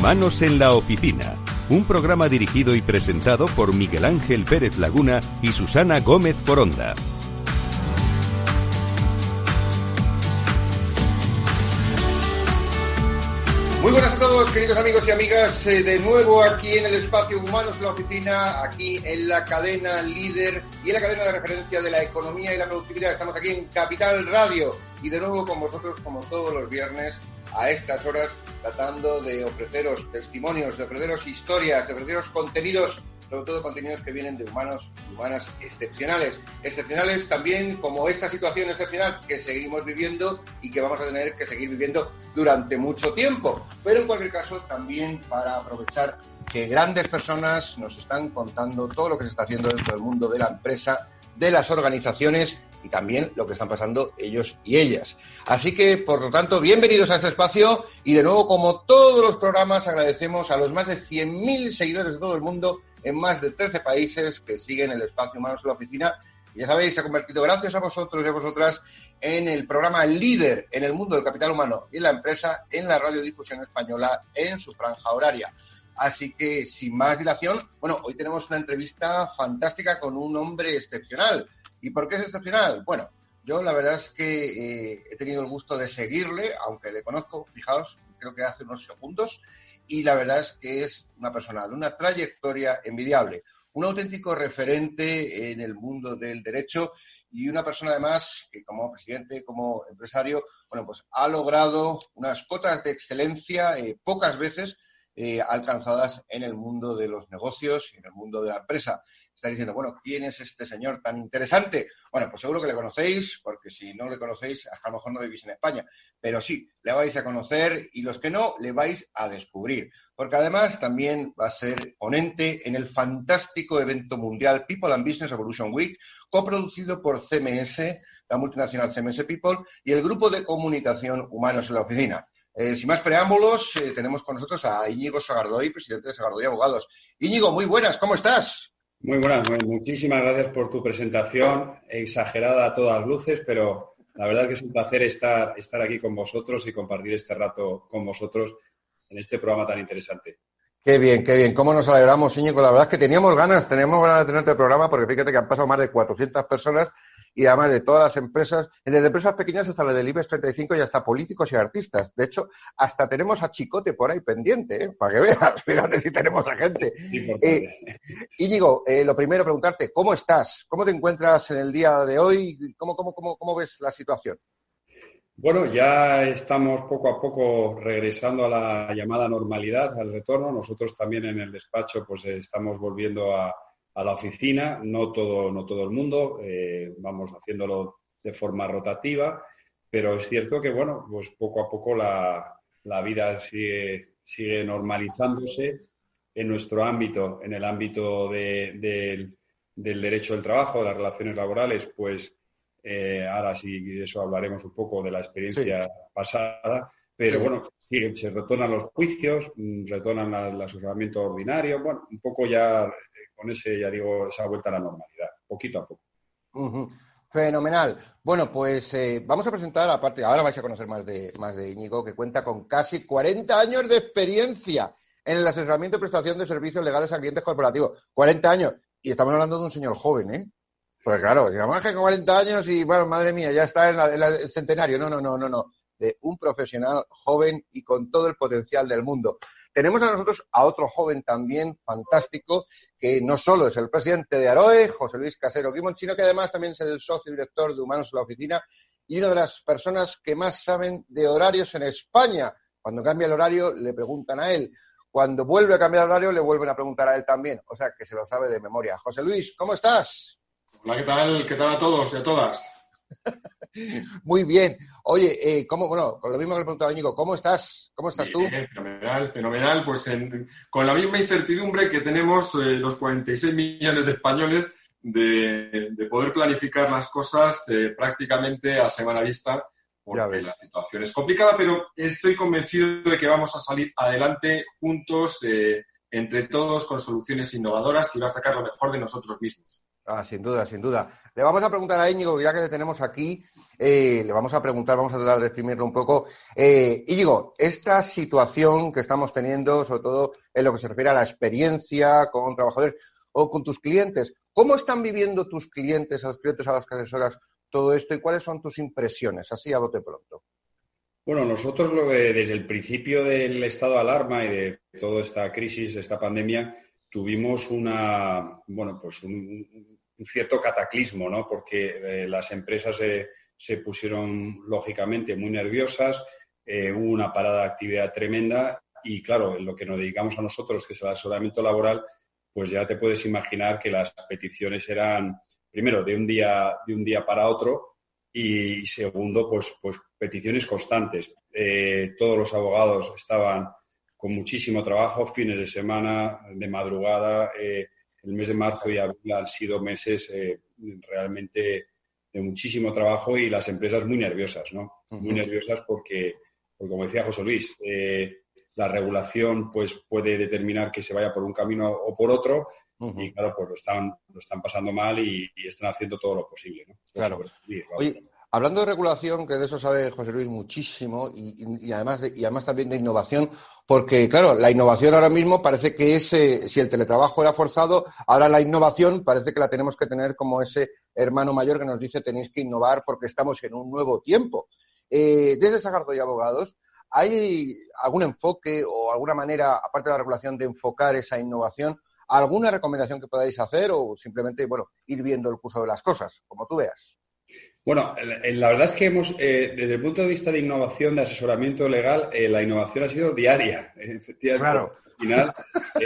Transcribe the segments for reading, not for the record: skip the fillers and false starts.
Humanos en la Oficina, un programa dirigido y presentado por Miguel Ángel Pérez Laguna y Susana Gómez Foronda. Muy buenas a todos, queridos amigos y amigas, de nuevo aquí en el espacio Humanos en la Oficina, aquí en la cadena líder y en la cadena de referencia de la economía y la productividad. Estamos aquí en Capital Radio y de nuevo con vosotros, como todos los viernes, a estas horas, tratando de ofreceros testimonios, de ofreceros historias, de ofreceros contenidos, sobre todo contenidos que vienen de humanos y humanas excepcionales. Excepcionales también como esta situación excepcional que seguimos viviendo y que vamos a tener que seguir viviendo durante mucho tiempo. Pero en cualquier caso también para aprovechar que grandes personas nos están contando todo lo que se está haciendo dentro del mundo de la empresa, de las organizaciones y también lo que están pasando ellos y ellas. Así que, por lo tanto, bienvenidos a este espacio y de nuevo, como todos los programas, agradecemos a los más de 100.000 seguidores de todo el mundo en más de 13 países que siguen el espacio Humanos en la Oficina. Y ya sabéis, se ha convertido, gracias a vosotros y a vosotras, en el programa líder en el mundo del capital humano y la empresa en la radiodifusión española en su franja horaria. Así que, sin más dilación, bueno, hoy tenemos una entrevista fantástica con un hombre excepcional. ¿Y por qué es excepcional? Bueno, yo la verdad es que he tenido el gusto de seguirle, aunque le conozco, fijaos, creo que hace unos segundos, y la verdad es que es una persona de una trayectoria envidiable, un auténtico referente en el mundo del derecho y una persona además que como presidente, como empresario, bueno, pues ha logrado unas cotas de excelencia pocas veces alcanzadas en el mundo de los negocios y en el mundo de la empresa. Está diciendo, bueno, ¿quién es este señor tan interesante? Bueno, pues seguro que le conocéis, porque si no le conocéis, a lo mejor no vivís en España. Pero sí, le vais a conocer y los que no, le vais a descubrir. Porque además también va a ser ponente en el fantástico evento mundial People and Business Evolution Week, coproducido por CMS, la multinacional CMS People, y el grupo de comunicación Humanos en la Oficina. Sin más preámbulos, tenemos con nosotros a Íñigo Sagardoy, presidente de Sagardoy Abogados. Íñigo, muy buenas, ¿cómo estás? Muy buenas, muchísimas gracias por tu presentación, exagerada a todas luces, pero la verdad es que es un placer estar aquí con vosotros y compartir este rato con vosotros en este programa tan interesante. Qué bien, cómo nos alegramos, Íñigo. La verdad es que teníamos ganas de tenerte el programa, porque fíjate que han pasado más de 400 personas y además de todas las empresas, desde empresas pequeñas hasta las del IBEX 35 y hasta políticos y artistas. De hecho, hasta tenemos a Chicote por ahí pendiente, para que veas, fíjate si tenemos a gente. Íñigo, lo primero, preguntarte, ¿cómo estás? ¿Cómo te encuentras en el día de hoy? ¿Cómo ves la situación? Bueno, ya estamos poco a poco regresando a la llamada normalidad, al retorno. Nosotros también en el despacho pues estamos volviendo a la oficina, no todo el mundo, vamos haciéndolo de forma rotativa, pero es cierto que, bueno, pues poco a poco la vida sigue normalizándose en nuestro ámbito, en el ámbito del derecho del trabajo, de las relaciones laborales, pues ahora sí, eso hablaremos un poco de la experiencia pasada, pero bueno, sí, se retornan los juicios, retornan al asesoramiento ordinario, bueno, un poco ya con esa vuelta a la normalidad, poquito a poco. Uh-huh. Fenomenal. Bueno, pues vamos a presentar, aparte, ahora vais a conocer más de Íñigo, que cuenta con casi 40 años de experiencia en el asesoramiento y prestación de servicios legales a clientes corporativos. 40 años. Y estamos hablando de un señor joven, ¿eh? Pues claro, digamos que 40 años y, bueno, madre mía, ya está en el centenario. No. De un profesional joven y con todo el potencial del mundo. Tenemos a nosotros a otro joven también fantástico, que no solo es el presidente de Aroe, José Luis Casero Guimón, sino que además también es el socio director de Humanos en la Oficina y una de las personas que más saben de horarios en España. Cuando cambia el horario, le preguntan a él. Cuando vuelve a cambiar el horario, le vuelven a preguntar a él también. O sea, que se lo sabe de memoria. José Luis, ¿cómo estás? Hola, ¿qué tal? ¿Qué tal a todos y a todas? Muy bien. Oye, con lo mismo que le preguntaba a Íñigo, ¿cómo estás? ¿Cómo estás tú? Fenomenal. Pues con la misma incertidumbre que tenemos los 46 millones de españoles de poder planificar las cosas prácticamente a semana vista, porque la situación es complicada, pero estoy convencido de que vamos a salir adelante juntos, entre todos, con soluciones innovadoras y va a sacar lo mejor de nosotros mismos. Sin duda. Le vamos a preguntar a Íñigo, ya que le tenemos aquí, le vamos a preguntar, vamos a tratar de exprimirlo un poco. Íñigo, esta situación que estamos teniendo, sobre todo en lo que se refiere a la experiencia con trabajadores o con tus clientes, ¿cómo están viviendo tus clientes, a los clientes a las que asesoras, todo esto y cuáles son tus impresiones, así a bote pronto? Bueno, nosotros desde el principio del estado de alarma y de toda esta crisis, esta pandemia, tuvimos un cierto cataclismo, ¿no? Porque las empresas se pusieron, lógicamente, muy nerviosas, hubo una parada de actividad tremenda y, claro, en lo que nos dedicamos a nosotros, que es el asesoramiento laboral, pues ya te puedes imaginar que las peticiones eran, primero, de un día para otro, y segundo, pues peticiones constantes. Todos los abogados estaban con muchísimo trabajo, fines de semana, de madrugada. El mes de marzo y abril han sido meses realmente de muchísimo trabajo y las empresas muy nerviosas, ¿no? Uh-huh. Muy nerviosas porque, como decía José Luis, la regulación pues puede determinar que se vaya por un camino o por otro. Uh-huh. Y claro, pues lo están pasando mal y están haciendo todo lo posible, ¿no? Claro. Oye, hablando de regulación, que de eso sabe José Luis muchísimo y además también de innovación, porque claro, la innovación ahora mismo parece que es, si el teletrabajo era forzado, ahora la innovación parece que la tenemos que tener como ese hermano mayor que nos dice tenéis que innovar porque estamos en un nuevo tiempo. Desde Sagardoy Abogados, ¿hay algún enfoque o alguna manera, aparte de la regulación, de enfocar esa innovación? ¿Alguna recomendación que podáis hacer o simplemente, ir viendo el curso de las cosas, como tú veas? Bueno, la verdad es que desde el punto de vista de innovación, de asesoramiento legal, la innovación ha sido diaria. Claro. Al final,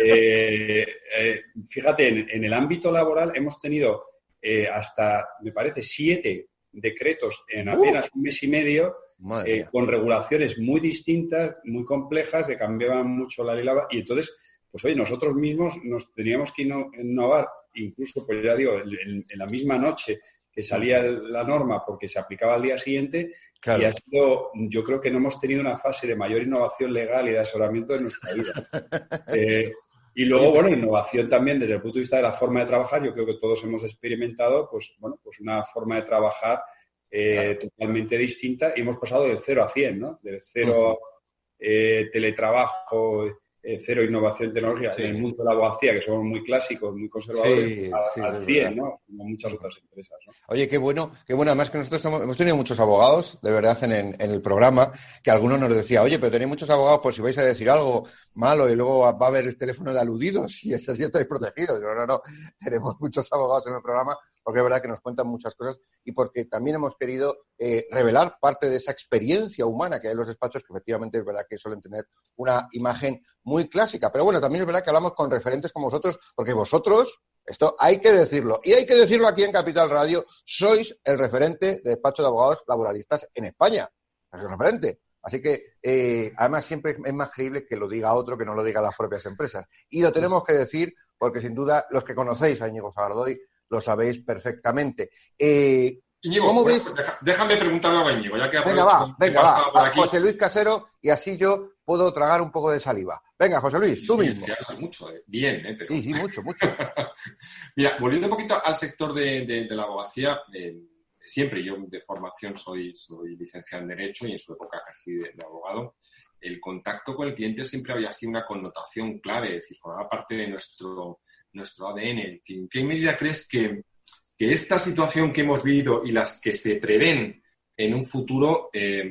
fíjate, en el ámbito laboral hemos tenido hasta, me parece, 7 decretos en apenas un mes y medio, con regulaciones muy distintas, muy complejas, que cambiaban mucho la ley laboral. Y entonces, pues oye, nosotros mismos nos teníamos que innovar, incluso, pues ya digo, en la misma noche que salía la norma porque se aplicaba al día siguiente. Claro. Y ha sido, yo creo que no hemos tenido una fase de mayor innovación legal y de asesoramiento en nuestra vida. Y luego, innovación también desde el punto de vista de la forma de trabajar. Yo creo que todos hemos experimentado, pues una forma de trabajar totalmente distinta y hemos pasado del 0 a 100, ¿no? Del 0 teletrabajo, 0 innovación tecnológica en el mundo de la abogacía, que somos muy clásicos, muy conservadores, al 100, ¿no? Como muchas otras empresas, ¿no? Oye, qué bueno. Además que nosotros hemos tenido muchos abogados, de verdad, en el programa, que algunos nos decía, oye, pero tenéis muchos abogados por si vais a decir algo malo y luego va a haber el teléfono de aludidos y así estáis protegidos. No. Tenemos muchos abogados en el programa porque es verdad que nos cuentan muchas cosas y porque también hemos querido revelar parte de esa experiencia humana que hay en los despachos, que efectivamente es verdad que suelen tener una imagen muy clásica. Pero bueno, también es verdad que hablamos con referentes como vosotros, porque vosotros, esto hay que decirlo, y hay que decirlo aquí en Capital Radio, sois el referente de despacho de abogados laboralistas en España. Es el referente. Así que, además, siempre es más creíble que lo diga otro que no lo digan las propias empresas. Y lo tenemos que decir porque, sin duda, los que conocéis a Íñigo Sagardoy lo sabéis perfectamente. Íñigo, ¿cómo ves? Déjame preguntarle a Íñigo, ya que venga, va, José Luis Casero, y así yo puedo tragar un poco de saliva. Venga, José Luis, tú mismo. Mucho, bien, pero... Sí, mucho. Mira, volviendo un poquito al sector de la abogacía, siempre yo de formación soy licenciado en Derecho y en su época ejercí de abogado. El contacto con el cliente siempre había sido una connotación clave, es decir, formaba parte de nuestro ADN. ¿En qué medida crees que esta situación que hemos vivido y las que se prevén en un futuro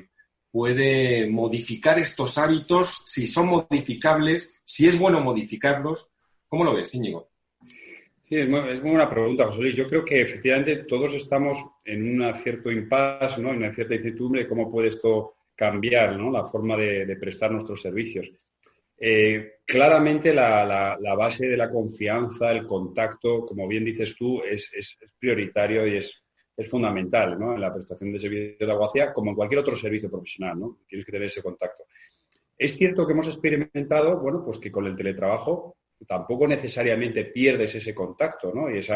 puede modificar estos hábitos? Si son modificables, si es bueno modificarlos, ¿cómo lo ves, Íñigo? Sí, es muy buena pregunta, José Luis. Yo creo que efectivamente todos estamos en un cierto impasse, ¿no? En una cierta incertidumbre de cómo puede esto cambiar, ¿no? La forma de prestar nuestros servicios. Claramente la base de la confianza, el contacto, como bien dices tú, es prioritario y es fundamental, ¿no? En la prestación de servicios de abogacía, como en cualquier otro servicio profesional, ¿no? Tienes que tener ese contacto. Es cierto que hemos experimentado, pues que con el teletrabajo tampoco necesariamente pierdes ese contacto, ¿no? Y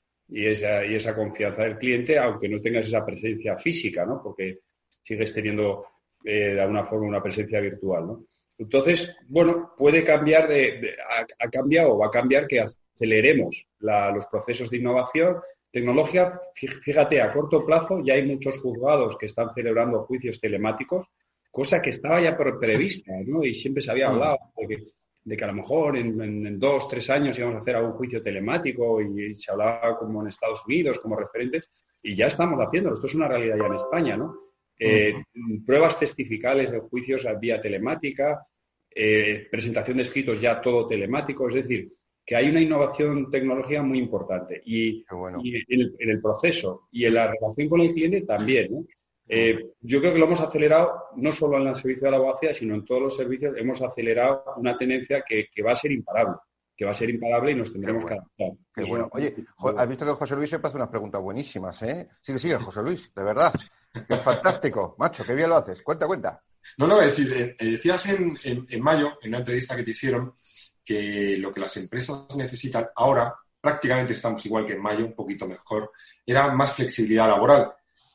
esa confianza del cliente, aunque no tengas esa presencia física, ¿no? Porque sigues teniendo de alguna forma una presencia virtual, ¿no? Entonces, puede cambiar ha cambiado o va a cambiar que aceleremos los procesos de innovación, tecnología, fíjate, a corto plazo ya hay muchos juzgados que están celebrando juicios telemáticos, cosa que estaba ya prevista, ¿no? Y siempre se había hablado de que a lo mejor en 2, 3 años íbamos a hacer algún juicio telemático y se hablaba como en Estados Unidos como referente, y ya estamos haciéndolo. Esto es una realidad ya en España, ¿no? Pruebas testificales de juicios vía telemática, presentación de escritos ya todo telemático, es decir, que hay una innovación tecnológica muy importante y en el proceso y en la relación con el cliente también, ¿no? Yo creo que lo hemos acelerado no solo en el servicio de la abogacía, sino en todos los servicios. Hemos acelerado una tendencia que va a ser imparable, y nos tendremos que adaptar. Qué bueno. Oye, has visto que José Luis siempre hace unas preguntas buenísimas, ¿eh? Sigue, José Luis, de verdad. Es fantástico, macho, qué bien lo haces. Cuenta. No, es decir, decías en mayo, en una entrevista que te hicieron, que lo que las empresas necesitan ahora, prácticamente estamos igual que en mayo, un poquito mejor, era más flexibilidad laboral.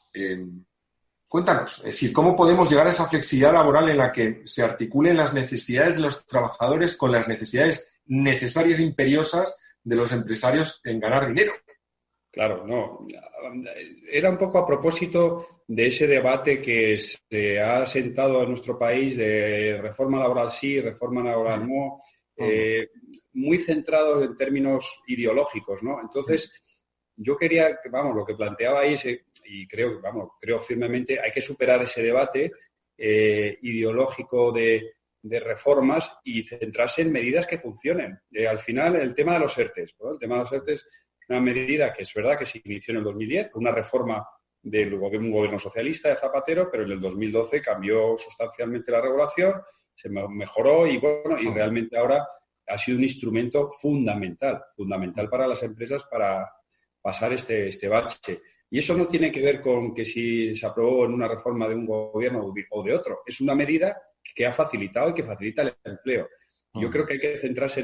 Cuéntanos, es decir, ¿cómo podemos llegar a esa flexibilidad laboral en la que se articulen las necesidades de los trabajadores con las necesidades necesarias e imperiosas de los empresarios en ganar dinero? Claro, no. Era un poco a propósito de ese debate que se ha sentado en nuestro país de reforma laboral sí, reforma laboral no, muy centrado en términos ideológicos, ¿no? Entonces, yo quería, lo que planteaba ahí, y creo firmemente, hay que superar ese debate ideológico de reformas y centrarse en medidas que funcionen. Al final, el tema de los ERTEs, ¿no? El tema de los ERTEs es una medida que es verdad que se inició en el 2010 con una reforma de un gobierno socialista de Zapatero, pero en el 2012 cambió sustancialmente la regulación, se mejoró y realmente ahora ha sido un instrumento fundamental para las empresas para pasar este bache. Y eso no tiene que ver con que si se aprobó en una reforma de un gobierno o de otro. Es una medida que ha facilitado y que facilita el empleo. Yo creo que hay que centrarse en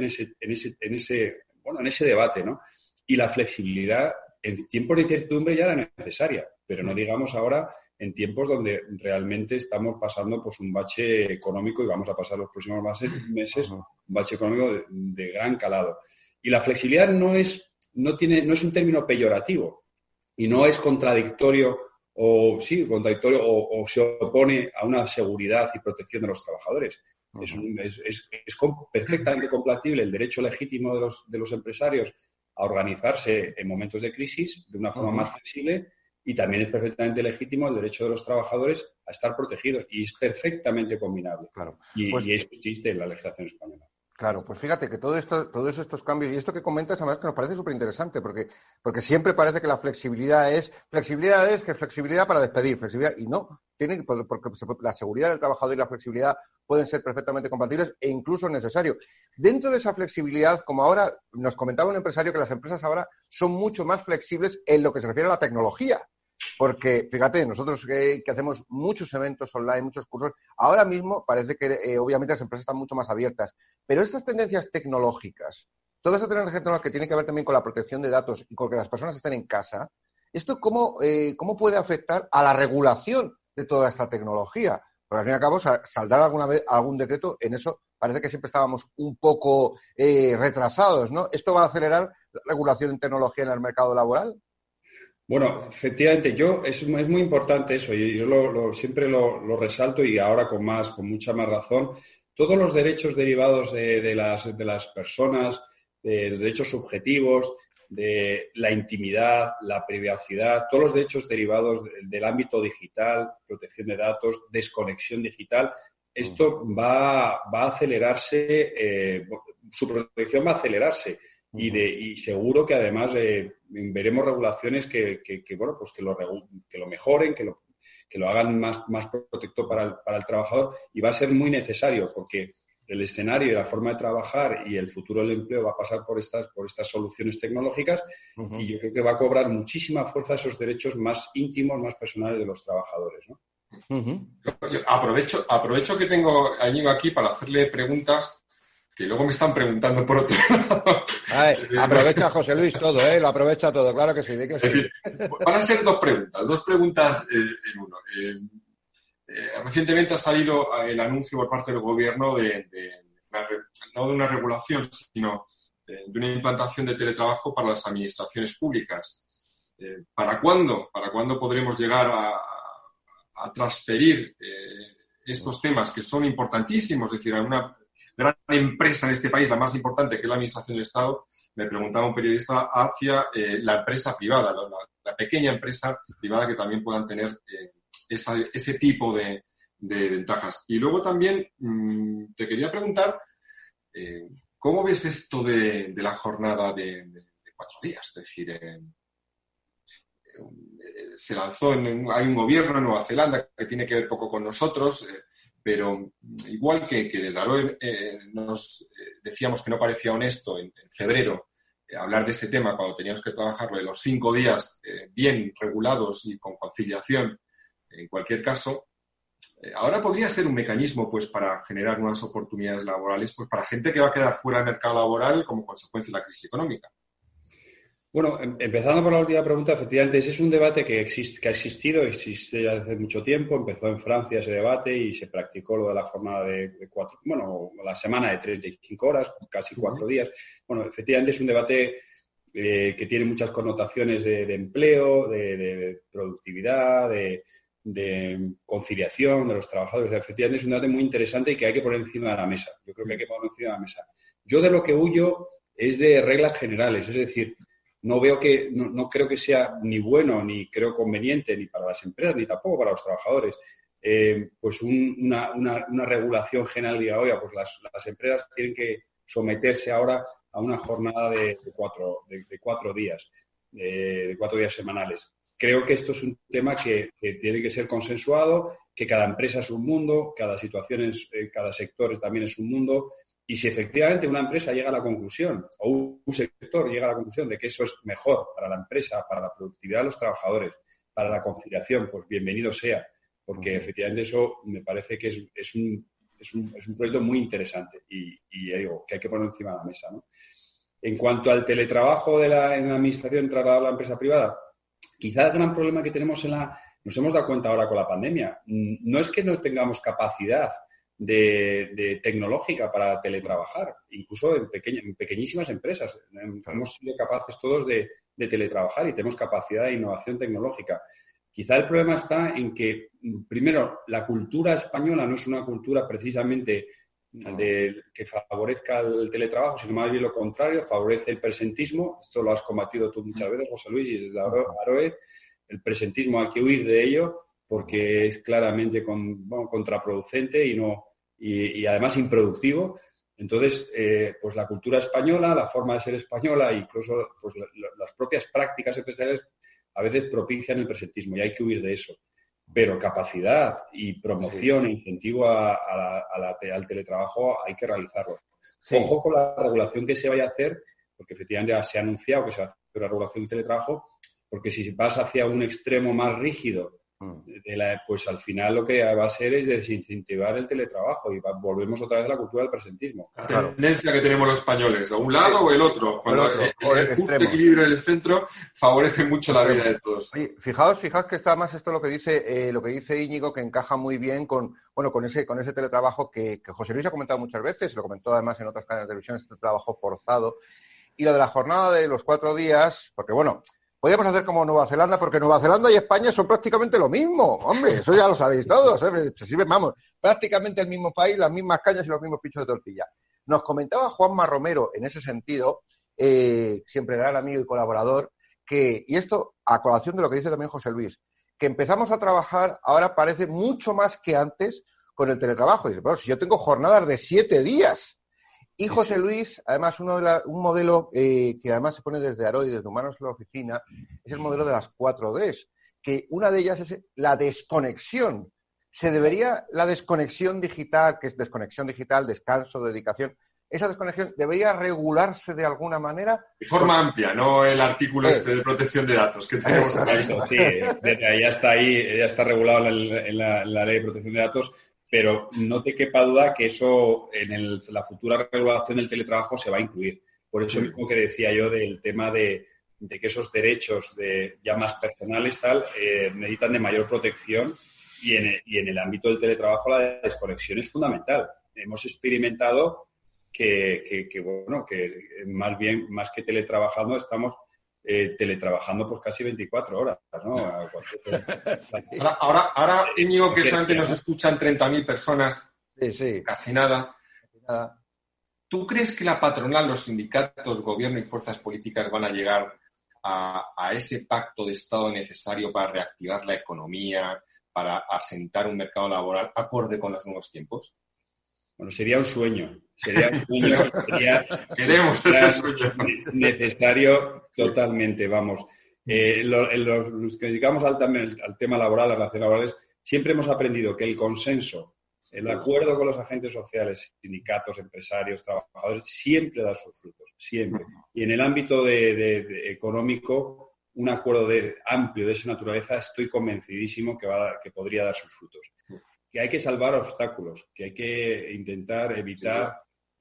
ese debate, ¿no? Y la flexibilidad en tiempos de incertidumbre ya era necesaria, pero no digamos ahora en tiempos donde realmente estamos pasando pues un bache económico y vamos a pasar los próximos meses un bache económico de gran calado. Y la flexibilidad no es un término peyorativo y no es contradictorio o se opone a una seguridad y protección de los trabajadores. Es perfectamente compatible el derecho legítimo de los empresarios a organizarse en momentos de crisis de una forma más flexible, y también es perfectamente legítimo el derecho de los trabajadores a estar protegidos, y es perfectamente combinable. Claro. Y eso existe en la legislación española. Claro, pues fíjate que todos estos cambios y esto que comentas, además que nos parece súper interesante, porque siempre parece que la flexibilidad es que flexibilidad para despedir, flexibilidad, y no, porque la seguridad del trabajador y la flexibilidad pueden ser perfectamente compatibles e incluso necesarios. Dentro de esa flexibilidad, como ahora nos comentaba un empresario, que las empresas ahora son mucho más flexibles en lo que se refiere a la tecnología. Porque, fíjate, nosotros que hacemos muchos eventos online, muchos cursos, ahora mismo parece que obviamente las empresas están mucho más abiertas. Pero estas tendencias tecnológicas, toda esa tendencia tecnológica que tiene que ver también con la protección de datos y con que las personas estén en casa, ¿esto cómo puede afectar a la regulación de toda esta tecnología? Porque al fin y al cabo, saldrá alguna vez algún decreto, en eso parece que siempre estábamos un poco retrasados, ¿no? ¿Esto va a acelerar la regulación en tecnología en el mercado laboral? Bueno, efectivamente, es muy importante eso, y yo siempre lo resalto, y ahora con mucha más razón. Todos los derechos derivados de las personas, de los derechos subjetivos, de la intimidad, la privacidad, todos los derechos derivados del ámbito digital, protección de datos, desconexión digital, esto va a acelerarse, su protección va a acelerarse. Y seguro que además veremos regulaciones que lo mejoren, que lo hagan más protector para el trabajador, y va a ser muy necesario, porque el escenario y la forma de trabajar y el futuro del empleo va a pasar por estas soluciones tecnológicas, y yo creo que va a cobrar muchísima fuerza esos derechos más íntimos, más personales de los trabajadores, ¿no? Yo aprovecho que tengo a Íñigo aquí para hacerle preguntas que luego me están preguntando por otro lado. Aprovecha José Luis todo, lo aprovecha todo, claro que sí. Van a ser dos preguntas en uno. Recientemente ha salido el anuncio por parte del Gobierno no de una regulación, sino de una implantación de teletrabajo para las administraciones públicas. ¿Para cuándo? ¿Para cuándo podremos llegar a transferir estos temas que son importantísimos? Es decir, a una gran empresa en este país, la más importante, que es la Administración del Estado, me preguntaba un periodista, hacia la empresa privada, la pequeña empresa privada, que también puedan tener ese tipo de ventajas. Y luego también te quería preguntar, ¿cómo ves esto de la jornada de 4 días? Es decir, se lanzó, hay un gobierno en Nueva Zelanda que tiene que ver poco con nosotros, pero igual que desde Aroe nos decíamos que no parecía honesto en febrero hablar de ese tema cuando teníamos que trabajarlo de los 5 días bien regulados y con conciliación en cualquier caso, ahora podría ser un mecanismo pues para generar nuevas oportunidades laborales pues para gente que va a quedar fuera del mercado laboral como consecuencia de la crisis económica. Bueno, empezando por la última pregunta, efectivamente, ese es un debate que ha existido, existe ya desde mucho tiempo. Empezó en Francia ese debate y se practicó lo de la jornada de 4, bueno, la semana de 35 horas, casi 4 días. Bueno, efectivamente es un debate que tiene muchas connotaciones de empleo, de productividad, de conciliación de los trabajadores. Efectivamente es un debate muy interesante y que hay que poner encima de la mesa. Yo creo que hay que ponerlo encima de la mesa. Yo de lo que huyo es de reglas generales, es decir, no creo que sea ni bueno ni creo conveniente ni para las empresas ni tampoco para los trabajadores. Pues una regulación general diga, oiga, pues las empresas tienen que someterse ahora a una jornada de 4 días, de 4 días semanales. Creo que esto es un tema que tiene que ser consensuado, que cada empresa es un mundo, cada situación cada sector también es un mundo. Y si efectivamente una empresa llega a la conclusión, o un sector llega a la conclusión de que eso es mejor para la empresa, para la productividad de los trabajadores, para la conciliación, pues bienvenido sea, porque efectivamente eso me parece que es un proyecto muy interesante y digo, que hay que poner encima de la mesa, ¿no? En cuanto al teletrabajo en la administración trasladado a la empresa privada, quizá el gran problema que tenemos nos hemos dado cuenta ahora con la pandemia, no es que no tengamos capacidad de tecnológica para teletrabajar, incluso en pequeñísimas empresas. Hemos sido capaces todos de teletrabajar y tenemos capacidad de innovación tecnológica. Quizá el problema está en que, primero, la cultura española no es una cultura precisamente que favorezca el teletrabajo, sino más bien lo contrario, favorece el presentismo. Esto lo has combatido tú muchas veces, José Luis, y desde Aroe, el presentismo hay que huir de ello porque es claramente contraproducente y además improductivo. Entonces, pues la cultura española, la forma de ser española, incluso pues, las propias prácticas empresariales a veces propician el presentismo y hay que huir de eso. Pero capacidad y promoción e incentivo al teletrabajo hay que realizarlo. Sí. Ojo con la regulación que se vaya a hacer, porque efectivamente ya se ha anunciado que se va a hacer una regulación del teletrabajo, porque si vas hacia un extremo más rígido, pues al final lo que va a ser es desincentivar el teletrabajo y volvemos otra vez a la cultura del presentismo. La tendencia que tenemos los españoles, a un lado o el otro. Cuando el justo equilibrio en el centro favorece mucho la vida de todos. Oye, fijaos que está más esto lo que dice Íñigo, que encaja muy bien con ese teletrabajo que José Luis ha comentado muchas veces, lo comentó además en otras cadenas de televisión, este trabajo forzado. Y lo de la jornada de los 4 días, porque podríamos hacer como Nueva Zelanda, porque Nueva Zelanda y España son prácticamente lo mismo. Hombre, eso ya lo sabéis todos. Se sirven, prácticamente el mismo país, las mismas cañas y los mismos pinchos de tortilla. Nos comentaba Juanma Romero, en ese sentido, siempre gran amigo y colaborador, y esto a colación de lo que dice también José Luis, que empezamos a trabajar, ahora parece mucho más que antes, con el teletrabajo. Y dice, bueno, si yo tengo jornadas de 7 días. Y José Luis, además, un modelo que además se pone desde Aroe y desde Humanos en la Oficina, es el modelo de las 4Ds, que una de ellas es la desconexión. La desconexión digital, que es desconexión digital, descanso, dedicación, esa desconexión debería regularse de alguna manera. De forma amplia, no el artículo de protección de datos que tenemos ahí. Sí, ya está regulado en la ley de protección de datos. Pero no te quepa duda que eso en la futura regulación del teletrabajo se va a incluir. Por eso mismo que decía yo del tema de que esos derechos ya más personales necesitan de mayor protección y en el ámbito del teletrabajo la desconexión es fundamental. Hemos experimentado que más que teletrabajando estamos teletrabajando pues casi 24 horas, ¿no? Ahora Íñigo, que solamente nos escuchan 30.000 personas, sí. Casi nada. ¿Tú crees que la patronal, los sindicatos, gobierno y fuerzas políticas van a llegar a ese pacto de Estado necesario para reactivar la economía, para asentar un mercado laboral acorde con los nuevos tiempos? Bueno, sería un sueño. Queremos ese sueño. Necesario totalmente, vamos. Los que dedicamos al tema laboral, a las relaciones laborales, siempre hemos aprendido que el consenso, el acuerdo con los agentes sociales, sindicatos, empresarios, trabajadores, siempre da sus frutos, siempre. Y en el ámbito económico, un acuerdo amplio de esa naturaleza, estoy convencidísimo que podría dar sus frutos. Que hay que salvar obstáculos, que hay que intentar evitar,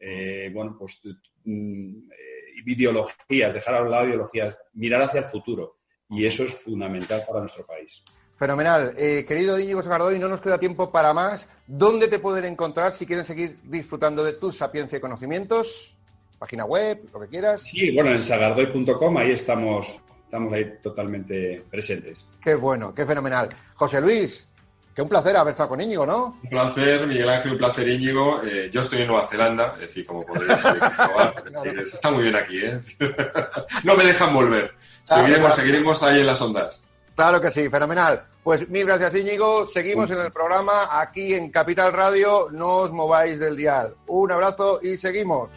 ideologías, dejar a un lado ideologías, mirar hacia el futuro. Y eso es fundamental para nuestro país. Fenomenal. Querido Íñigo Sagardoy, no nos queda tiempo para más. ¿Dónde te pueden encontrar si quieren seguir disfrutando de tu sapiencia y conocimientos? Página web, lo que quieras. Sí, bueno, en sagardoy.com, ahí estamos ahí totalmente presentes. Qué bueno, qué fenomenal. José Luis, que un placer haber estado con Íñigo, ¿no? Un placer, Miguel Ángel, un placer, Íñigo. Yo estoy en Nueva Zelanda, es decir, como podéis comprobar. Claro. Está muy bien aquí, ¿eh? No me dejan volver. Seguiremos ahí en las ondas. Claro que sí, fenomenal. Pues mil gracias, Íñigo. Seguimos en el programa aquí en Capital Radio. No os mováis del dial. Un abrazo y seguimos.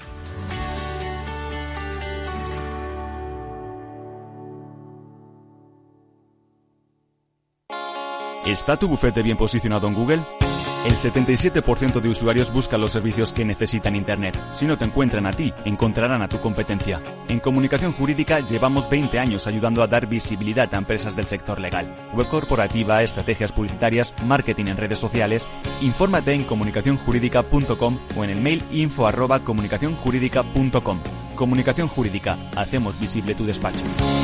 ¿Está tu bufete bien posicionado en Google? El 77% de usuarios buscan los servicios que necesitan Internet. Si no te encuentran a ti, encontrarán a tu competencia. En Comunicación Jurídica llevamos 20 años ayudando a dar visibilidad a empresas del sector legal. Web corporativa, estrategias publicitarias, marketing en redes sociales. Infórmate en comunicacionjurídica.com o en el mail info@comunicacionjurídica.com. Comunicación Jurídica. Hacemos visible tu despacho.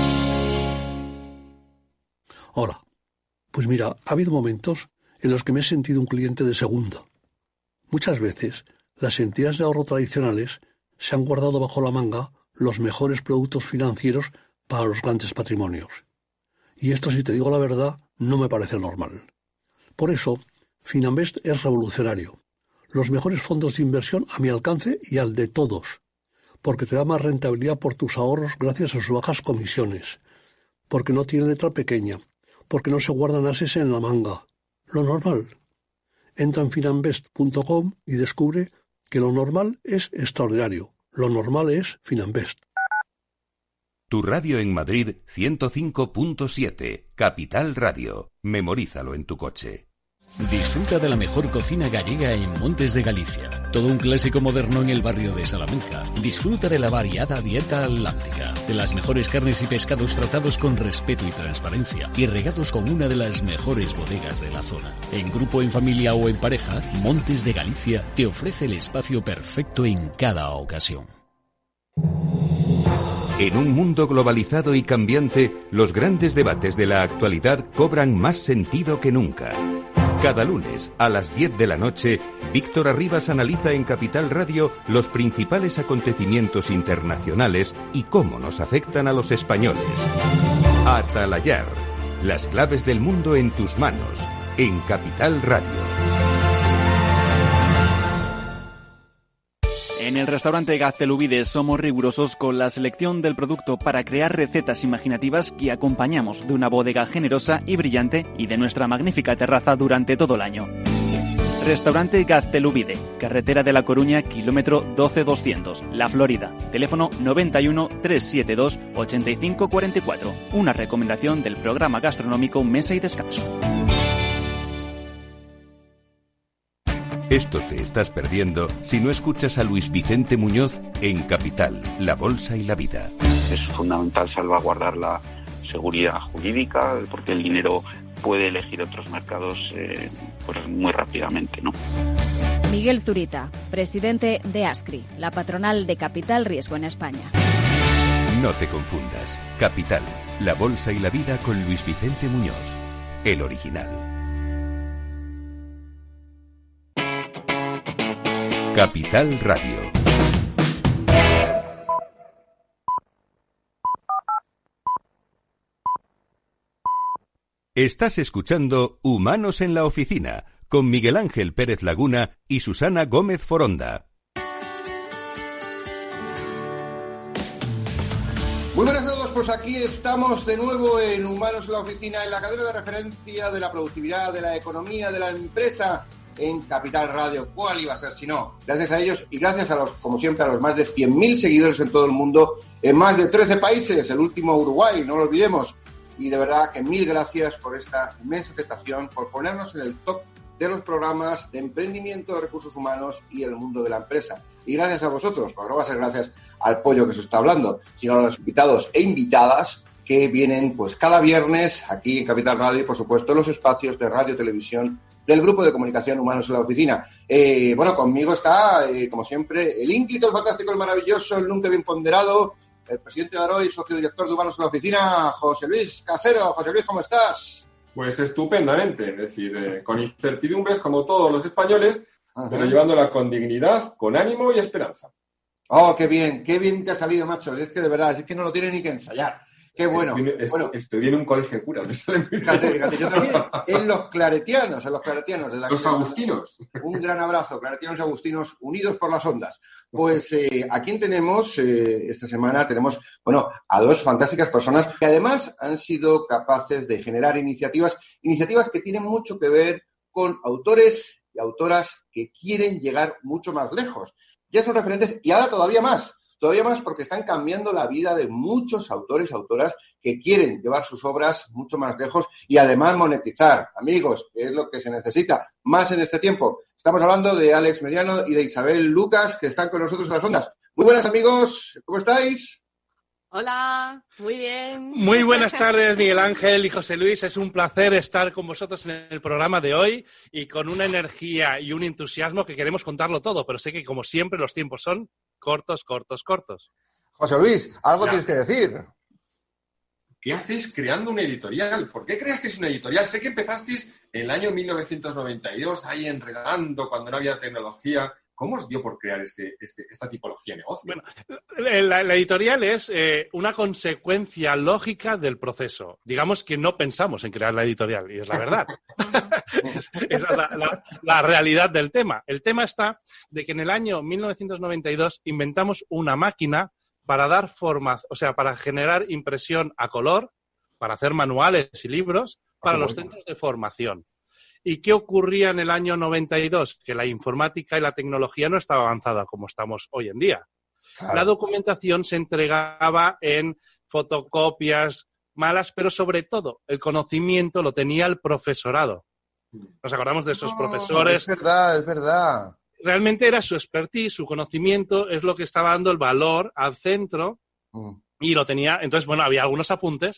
Hola. Pues mira, ha habido momentos en los que me he sentido un cliente de segunda. Muchas veces, las entidades de ahorro tradicionales se han guardado bajo la manga los mejores productos financieros para los grandes patrimonios. Y esto, si te digo la verdad, no me parece normal. Por eso, Finanbest es revolucionario. Los mejores fondos de inversión a mi alcance y al de todos. Porque te da más rentabilidad por tus ahorros gracias a sus bajas comisiones. Porque no tiene letra pequeña. Porque no se guardan ases en la manga. Lo normal. Entra en finanbest.com y descubre que lo normal es extraordinario. Lo normal es Finanbest. Tu radio en Madrid 105.7. Capital Radio. Memorízalo en tu coche. Disfruta de la mejor cocina gallega en Montes de Galicia. Todo un clásico moderno en el barrio de Salamanca. Disfruta de la variada dieta atlántica, de las mejores carnes y pescados tratados con respeto y transparencia y regados con una de las mejores bodegas de la zona. En grupo, en familia o en pareja, Montes de Galicia te ofrece el espacio perfecto en cada ocasión. En un mundo globalizado y cambiante, los grandes debates de la actualidad cobran más sentido que nunca. Cada lunes, a las 10 de la noche, Víctor Arribas analiza en Capital Radio los principales acontecimientos internacionales y cómo nos afectan a los españoles. Atalayar, las claves del mundo en tus manos, en Capital Radio. En el restaurante Gaztelubides somos rigurosos con la selección del producto para crear recetas imaginativas que acompañamos de una bodega generosa y brillante y de nuestra magnífica terraza durante todo el año. Restaurante Gaztelubide, carretera de La Coruña, kilómetro 12200, La Florida. Teléfono 91 372 8544. Una recomendación del programa gastronómico Mesa y Descanso. Esto te estás perdiendo si no escuchas a Luis Vicente Muñoz en Capital, La Bolsa y la Vida. Es fundamental salvaguardar la seguridad jurídica porque el dinero puede elegir otros mercados pues muy rápidamente, ¿no? Miguel Zurita, presidente de ASCRI, la patronal de Capital Riesgo en España. No te confundas. Capital, La Bolsa y la Vida con Luis Vicente Muñoz, el original. Capital Radio. Estás escuchando Humanos en la Oficina, con Miguel Ángel Pérez Laguna y Susana Gómez Foronda. Muy buenas a todos, pues aquí estamos de nuevo en Humanos en la Oficina, en la cadena de referencia de la productividad, de la economía, de la empresa en Capital Radio. ¿Cuál iba a ser si no? Gracias a ellos y gracias a los, como siempre, a los más de 100.000 seguidores en todo el mundo, en más de 13 países, el último Uruguay, no lo olvidemos. Y de verdad que mil gracias por esta inmensa aceptación, por ponernos en el top de los programas de emprendimiento, de recursos humanos y el mundo de la empresa. Y gracias a vosotros, porque no va a ser gracias al pollo que se está hablando, sino a los invitados e invitadas que vienen pues cada viernes aquí en Capital Radio y, por supuesto, en los espacios de radio y televisión del Grupo de Comunicación Humanos en la Oficina. Bueno, conmigo está, como siempre, el ínclito, el fantástico, el maravilloso, el nunca bien ponderado, el presidente de Aroy, socio director de Humanos en la Oficina, José Luis Casero. José Luis, ¿cómo estás? Pues estupendamente, es decir, con incertidumbres como todos los españoles, pero llevándola con dignidad, con ánimo y esperanza. Oh, qué bien te ha salido, macho. Es que de verdad, es que no lo tiene ni que ensayar. Qué bueno. Estudié en un colegio de curas. Fíjate, yo también. En los claretianos. De los agustinos. Un gran abrazo, claretianos y agustinos unidos por las ondas. Pues ¿a quién tenemos? Esta semana tenemos, bueno, a dos fantásticas personas que además han sido capaces de generar iniciativas que tienen mucho que ver con autores y autoras que quieren llegar mucho más lejos. Ya son referentes y ahora todavía más porque están cambiando la vida de muchos autores y autoras que quieren llevar sus obras mucho más lejos y además monetizar. Amigos, que es lo que se necesita más en este tiempo. Estamos hablando de Alex Mediano y de Isabel Lucas, que están con nosotros en las ondas. Muy buenas, amigos, ¿cómo estáis? Hola, muy bien. Muy buenas tardes, Miguel Ángel y José Luis. Es un placer estar con vosotros en el programa de hoy y con una energía y un entusiasmo que queremos contarlo todo, pero sé que, como siempre, los tiempos son cortos. José Luis, algo tienes que decir. ¿Qué hacéis creando una editorial? ¿Por qué creasteis una editorial? Sé que empezasteis en el año 1992, ahí enredando, cuando no había tecnología. ¿Cómo os dio por crear esta tipología de negocio? Bueno, la editorial es una consecuencia lógica del proceso. Digamos que no pensamos en crear la editorial, y es la verdad. Esa es la realidad del tema. El tema está de que en el año 1992 inventamos una máquina para dar para generar impresión a color, para hacer manuales y libros para los centros de formación. ¿Y qué ocurría en el año 92? Que la informática y la tecnología no estaba avanzada como estamos hoy en día. Claro. La documentación se entregaba en fotocopias malas, pero sobre todo el conocimiento lo tenía el profesorado. Nos acordamos de esos profesores. Es verdad. Realmente era su expertise, su conocimiento, es lo que estaba dando el valor al centro y lo tenía. Entonces, bueno, había algunos apuntes.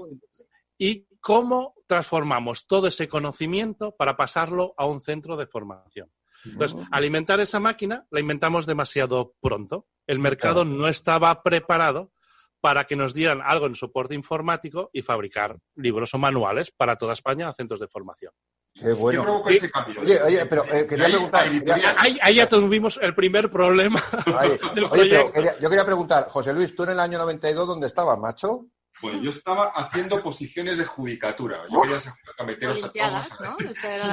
¿Y cómo transformamos todo ese conocimiento para pasarlo a un centro de formación? Entonces, al inventar esa máquina, la inventamos demasiado pronto. El mercado no estaba preparado para que nos dieran algo en soporte informático y fabricar libros o manuales para toda España a centros de formación. Qué bueno. ¿Qué provocó ese cambio? Oye, pero quería preguntar... Ahí ya tuvimos el primer problema del proyecto. Pero yo quería preguntar, José Luis, ¿tú en el año 92 dónde estabas, macho? Pues yo estaba haciendo posiciones de judicatura. Yo quería meteros a todos. ¿No?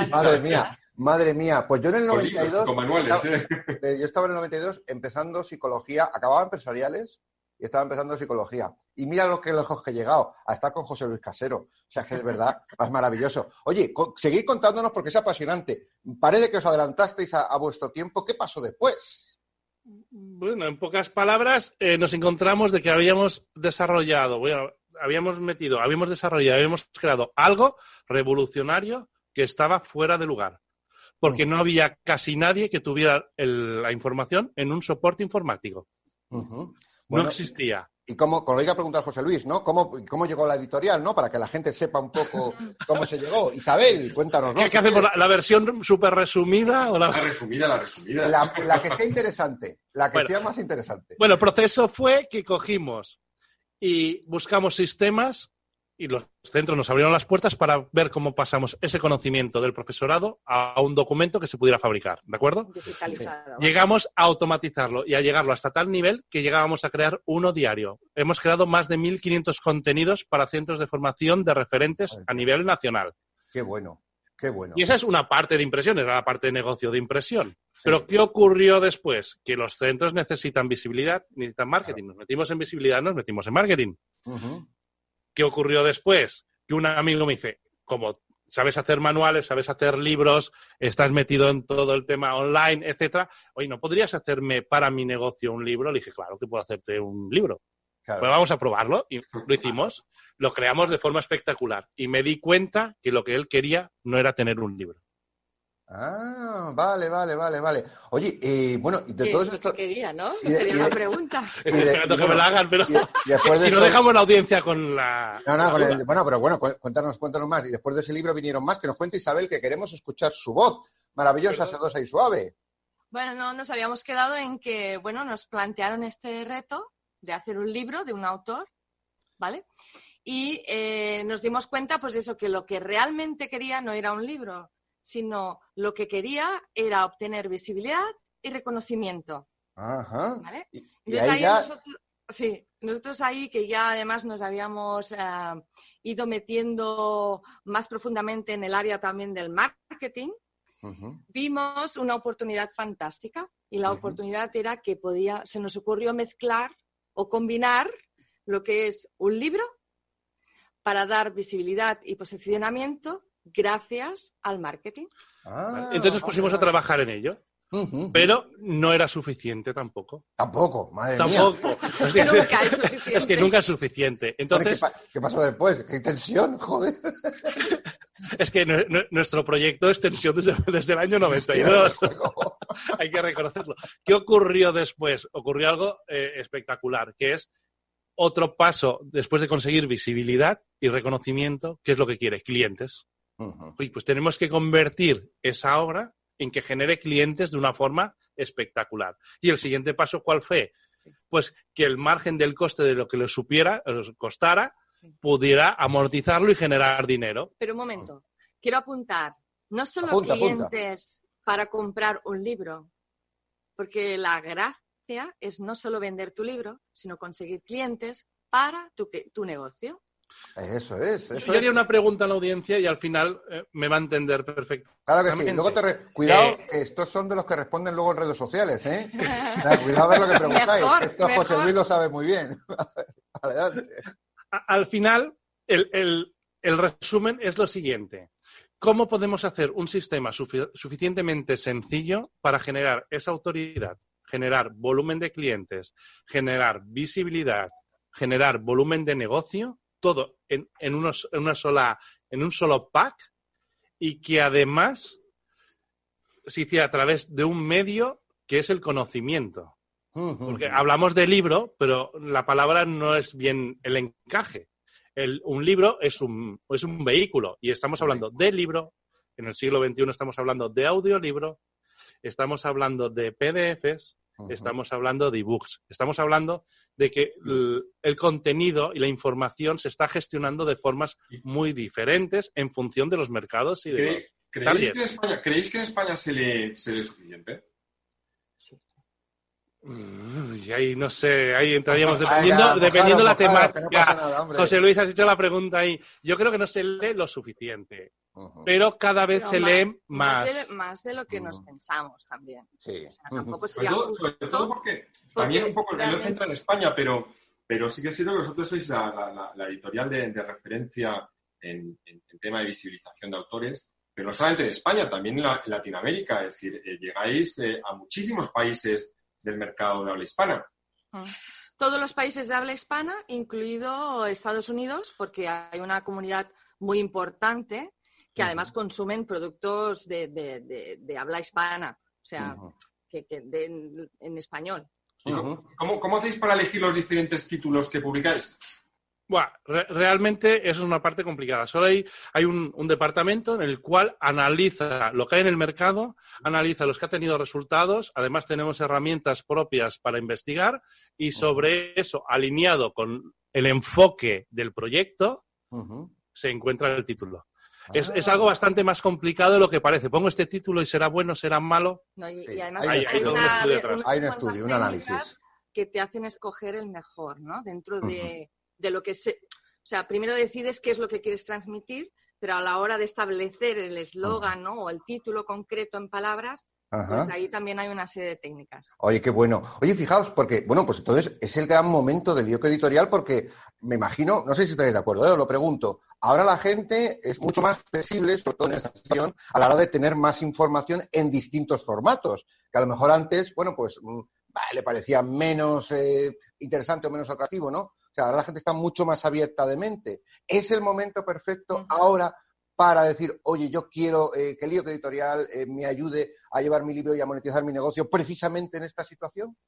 Madre mía. Pues yo en el 92... Con manuales, yo estaba en el 92 empezando psicología, acababa empresariales y estaba empezando psicología. Y mira lo que lejos que he llegado, a estar con José Luis Casero. O sea, que es verdad, es maravilloso. Oye, seguid contándonos porque es apasionante. Parece que os adelantasteis a vuestro tiempo. ¿Qué pasó después? Bueno, en pocas palabras, nos encontramos de que habíamos creado algo revolucionario que estaba fuera de lugar. Porque no había casi nadie que tuviera la información en un soporte informático. Bueno, no existía. Y como lo iba a preguntar José Luis, ¿no? ¿Cómo llegó la editorial, ¿no? Para que la gente sepa un poco cómo se llegó. Isabel, cuéntanos, ¿no? ¿Qué hacemos? ¿La versión súper resumida? O La resumida. La que sea interesante. La que sea más interesante. Bueno, el proceso fue que cogimos y buscamos sistemas y los centros nos abrieron las puertas para ver cómo pasamos ese conocimiento del profesorado a un documento que se pudiera fabricar, ¿de acuerdo? Digitalizado. Llegamos a automatizarlo y a llegarlo hasta tal nivel que llegábamos a crear uno diario. Hemos creado más de 1.500 contenidos para centros de formación de referentes a nivel nacional. Qué bueno, qué bueno. Y esa es una parte de impresión, era la parte de negocio de impresión. Sí. Pero ¿qué ocurrió después? Que los centros necesitan visibilidad, necesitan marketing. Nos metimos en visibilidad, nos metimos en marketing. ¿Qué ocurrió después? Que un amigo me dice, como sabes hacer manuales, sabes hacer libros, estás metido en todo el tema online, etcétera, oye, ¿no podrías hacerme para mi negocio un libro? Le dije, claro que puedo hacerte un libro. Claro. Pues vamos a probarlo. Y lo hicimos, lo creamos de forma espectacular. Y me di cuenta que lo que él quería no era tener un libro. Ah, vale. Oye, bueno, y de todo esto... ¿Qué quería, no? Sería la pregunta. Esperando que me la hagan, pero si no dejamos la audiencia con la... Bueno, cuéntanos más. Y después de ese libro vinieron más. Que nos cuente Isabel, que queremos escuchar su voz. Maravillosa, sedosa y suave. Bueno, no, nos habíamos quedado en que, bueno, nos plantearon este reto de hacer un libro de un autor, ¿vale? Y nos dimos cuenta, pues eso, que lo que realmente quería no era un libro, sino lo que quería era obtener visibilidad y reconocimiento. Ajá. ¿Vale? Y entonces ahí ya... nosotros ahí que ya además nos habíamos ido metiendo más profundamente en el área también del marketing, vimos una oportunidad fantástica y la oportunidad era que se nos ocurrió mezclar o combinar lo que es un libro para dar visibilidad y posicionamiento gracias al marketing. Entonces nos pusimos a trabajar en ello. Pero no era suficiente tampoco. Tampoco, madre mía. Es que nunca es suficiente. Entonces, ¿qué pasó después? ¿Qué tensión? Joder. Es que nuestro proyecto es tensión desde el año 92. Hay que reconocerlo. ¿Qué ocurrió después? Ocurrió algo espectacular, que es otro paso después de conseguir visibilidad y reconocimiento. ¿Qué es lo que quiere? Clientes. Pues tenemos que convertir esa obra en que genere clientes de una forma espectacular. Y el siguiente paso, ¿cuál fue? Pues que el margen del coste de lo que les costara pudiera amortizarlo y generar dinero. Pero un momento, quiero apuntar, no solo clientes para comprar un libro, porque la gracia es no solo vender tu libro, sino conseguir clientes para tu negocio. Eso es. Yo haría una pregunta a la audiencia y al final me va a entender perfectamente. Claro que sí. Luego cuidado, que estos son de los que responden luego en redes sociales, ¿eh? Cuidado a ver lo que preguntáis. Esto José Luis lo sabe muy bien. Adelante. Al final, el resumen es lo siguiente. ¿Cómo podemos hacer un sistema suficientemente sencillo para generar esa autoridad, generar volumen de clientes, generar visibilidad, generar volumen de negocio? Todo en un solo pack y que además se hiciera a través de un medio que es el conocimiento. Porque hablamos de libro, pero la palabra no es bien el encaje. Un libro es un vehículo y estamos hablando de libro. En el siglo XXI estamos hablando de audiolibro, estamos hablando de PDFs, estamos hablando de ebooks, estamos hablando de que el contenido y la información se está gestionando de formas muy diferentes en función de los mercados y de ¿Creéis que en España se lee suficiente? Y ahí no sé, ahí entraríamos dependiendo la temática. No pasa nada, José Luis, has hecho la pregunta ahí. Yo creo que no se lee lo suficiente, pero cada vez se lee más. Más de lo que nos pensamos también. Sí. O sea, tampoco sería sobre todo porque también un poco el centro en España, pero sí que es cierto que vosotros sois la editorial de referencia en tema de visibilización de autores, pero no solamente en España, también en Latinoamérica. Es decir, llegáis a muchísimos países del mercado de habla hispana. Todos los países de habla hispana, incluido Estados Unidos, porque hay una comunidad muy importante que además consumen productos de habla hispana, o sea, en español. ¿Cómo hacéis para elegir los diferentes títulos que publicáis? Bueno, realmente eso es una parte complicada. Solo hay un departamento en el cual analiza lo que hay en el mercado, analiza los que ha tenido resultados. Además, tenemos herramientas propias para investigar y sobre eso, alineado con el enfoque del proyecto, se encuentra el título. Es algo bastante más complicado de lo que parece. Pongo este título y será bueno, será malo. No, y además hay un estudio, un análisis que te hacen escoger el mejor, ¿no? Dentro de lo que se... O sea, primero decides qué es lo que quieres transmitir, pero a la hora de establecer el eslogan, ¿no? O el título concreto en palabras, pues ahí también hay una serie de técnicas. Oye, qué bueno. Oye, fijaos, porque, bueno, pues entonces es el gran momento del IOC editorial porque me imagino, no sé si estáis de acuerdo, os lo pregunto, ahora la gente es mucho más flexible, sobre todo en esta situación, a la hora de tener más información en distintos formatos, que a lo mejor antes, bueno, pues le parecía menos interesante o menos atractivo, ¿no? O sea, ahora la gente está mucho más abierta de mente. Es el momento perfecto ahora para decir, oye, yo quiero que el IOC editorial me ayude a llevar mi libro y a monetizar mi negocio precisamente en esta situación.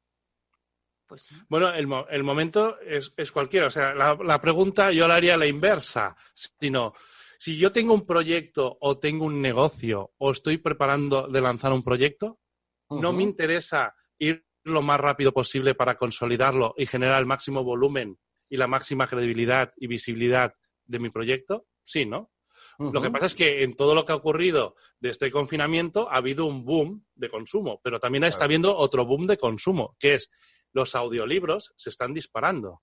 Pues sí. Bueno, el momento es cualquiera. O sea, la pregunta yo la haría a la inversa. Sino, si yo tengo un proyecto o tengo un negocio o estoy preparando de lanzar un proyecto, no me interesa ir lo más rápido posible para consolidarlo y generar el máximo volumen y la máxima credibilidad y visibilidad de mi proyecto. Sí, ¿no? Lo que pasa es que en todo lo que ha ocurrido de este confinamiento ha habido un boom de consumo, pero también está habiendo otro boom de consumo, que es los audiolibros se están disparando.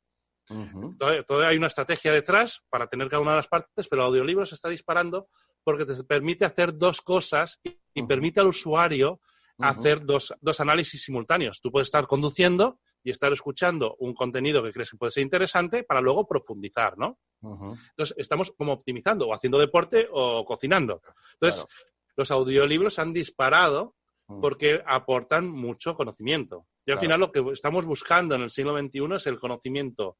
Todavía hay una estrategia detrás para tener cada una de las partes, pero el audiolibro se está disparando porque te permite hacer dos cosas y permite al usuario hacer dos análisis simultáneos. Tú puedes estar conduciendo y estar escuchando un contenido que crees que puede ser interesante para luego profundizar, ¿no? Entonces, estamos como optimizando o haciendo deporte o cocinando. Entonces, los audiolibros se han disparado porque aportan mucho conocimiento. Y al final lo que estamos buscando en el siglo XXI es el conocimiento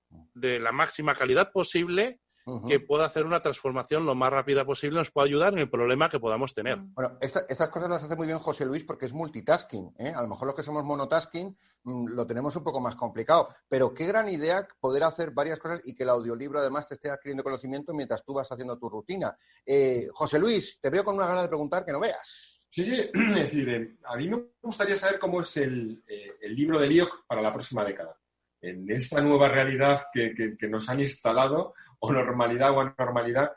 de la máxima calidad posible que pueda hacer una transformación lo más rápida posible, nos pueda ayudar en el problema que podamos tener. Bueno, estas cosas las hace muy bien José Luis porque es multitasking, ¿eh? A lo mejor los que somos monotasking lo tenemos un poco más complicado, pero qué gran idea poder hacer varias cosas y que el audiolibro además te esté adquiriendo conocimiento mientras tú vas haciendo tu rutina. José Luis, te veo con una gana de preguntar que no veas. Sí, es decir, a mí me gustaría saber cómo es el libro del IOC para la próxima década. En esta nueva realidad que nos han instalado, o normalidad o anormalidad,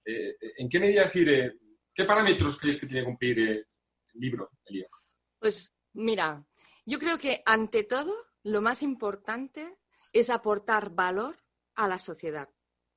¿en qué medida, decir, qué parámetros creéis que tiene que cumplir el libro, el IOC? Pues mira, yo creo que ante todo lo más importante es aportar valor a la sociedad.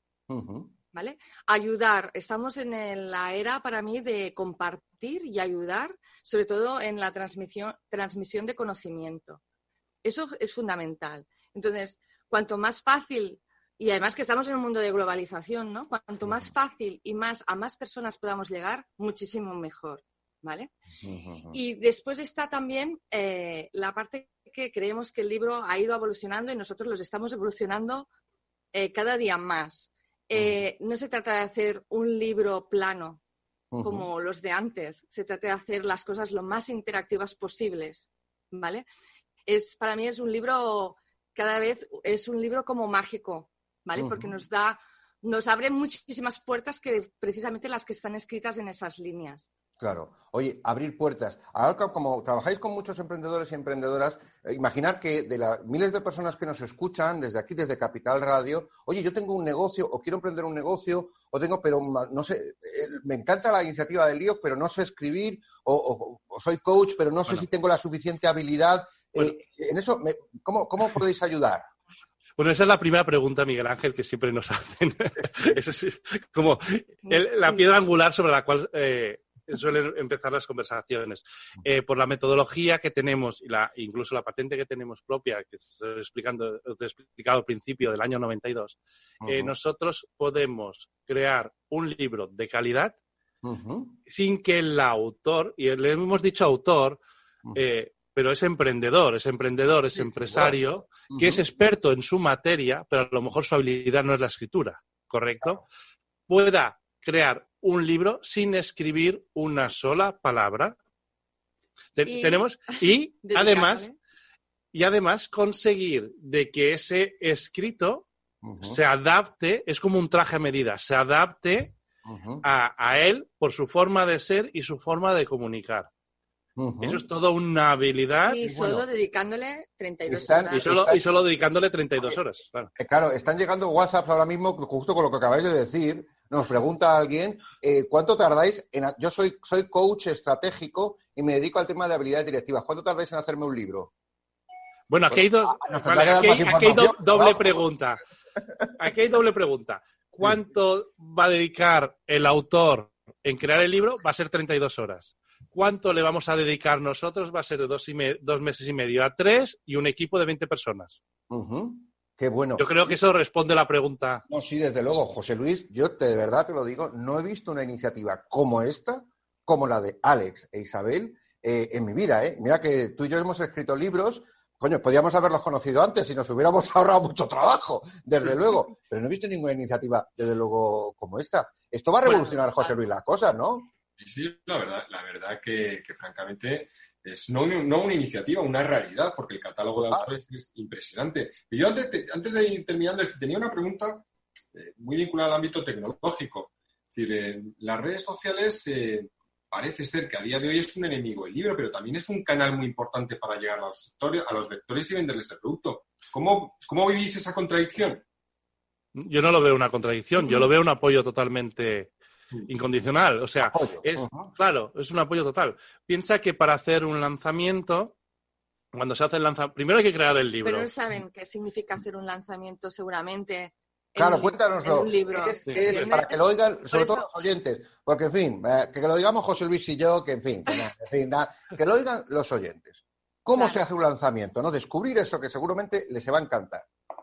¿Vale? Ayudar. Estamos en la era para mí de compartir y ayudar, sobre todo en la transmisión de conocimiento. Eso es fundamental. Entonces, cuanto más fácil, y además que estamos en un mundo de globalización, ¿no? Cuanto más fácil y a más personas podamos llegar, muchísimo mejor, ¿vale? Y después está también la parte que creemos que el libro ha ido evolucionando y nosotros los estamos evolucionando cada día más. No se trata de hacer un libro plano como los de antes, se trata de hacer las cosas lo más interactivas posibles, ¿vale? Para mí es un libro, cada vez es un libro como mágico, ¿vale? Porque nos abre muchísimas puertas que precisamente las que están escritas en esas líneas. Claro. Oye, abrir puertas. Ahora, como trabajáis con muchos emprendedores y emprendedoras, imaginar que de las miles de personas que nos escuchan desde aquí, desde Capital Radio, oye, yo tengo un negocio o quiero emprender un negocio pero no sé, me encanta la iniciativa del IOC, pero no sé escribir o soy coach, pero no sé si tengo la suficiente habilidad. En eso, ¿cómo podéis ayudar? Bueno, esa es la primera pregunta, Miguel Ángel, que siempre nos hacen. Eso es como la piedra angular sobre la cual suelen empezar las conversaciones. Por la metodología que tenemos y incluso la patente que tenemos propia, que te he explicado al principio del año 92, nosotros podemos crear un libro de calidad sin que el autor, y le hemos dicho autor, pero es emprendedor, es empresario, que es experto en su materia, pero a lo mejor su habilidad no es la escritura, ¿correcto? Pueda crear un libro sin escribir una sola palabra. Y además conseguir de que ese escrito se adapte, es como un traje a medida, se adapte a él por su forma de ser y su forma de comunicar. Eso es toda una habilidad. Y solo dedicándole 32 horas. Y solo dedicándole 32 horas. Claro. Claro, están llegando WhatsApps ahora mismo, justo con lo que acabáis de decir. Nos pregunta alguien, ¿cuánto tardáis yo soy coach estratégico y me dedico al tema de habilidades directivas. ¿Cuánto tardáis en hacerme un libro? Bueno, aquí hay doble pregunta. Aquí hay doble pregunta. ¿Cuánto va a dedicar el autor en crear el libro? Va a ser 32 horas. ¿Cuánto le vamos a dedicar nosotros? Va a ser de 2 meses y medio a 3 y un equipo de 20 personas. Qué bueno. Yo creo que eso responde la pregunta. No, sí, desde luego, José Luis, yo de verdad te lo digo, no he visto una iniciativa como esta, como la de Alex e Isabel, en mi vida, ¿eh? Mira que tú y yo hemos escrito libros, coño, podíamos haberlos conocido antes y nos hubiéramos ahorrado mucho trabajo, desde luego, pero no he visto ninguna iniciativa, desde luego, como esta. Esto va a revolucionar, José Luis, la cosa, ¿no? Sí, la verdad que francamente es no una iniciativa, una realidad, porque el catálogo de autores es impresionante. Y yo antes de ir terminando, tenía una pregunta muy vinculada al ámbito tecnológico. Es decir, las redes sociales parece ser que a día de hoy es un enemigo del libro, pero también es un canal muy importante para llegar a los lectores y venderles el producto. ¿Cómo vivís esa contradicción? Yo no lo veo una contradicción, yo lo veo un apoyo totalmente incondicional. O sea, claro, es un apoyo total. Piensa que para hacer un lanzamiento, cuando se hace el lanzamiento, primero hay que crear el libro. Pero no saben qué significa hacer un lanzamiento seguramente. Claro, cuéntanoslo. Es para que lo oigan, sobre todo los oyentes. Porque, en fin, que lo digamos José Luis y yo, que que lo oigan los oyentes. ¿Cómo se hace un lanzamiento? ¿No? Descubrir eso que seguramente les va a encantar.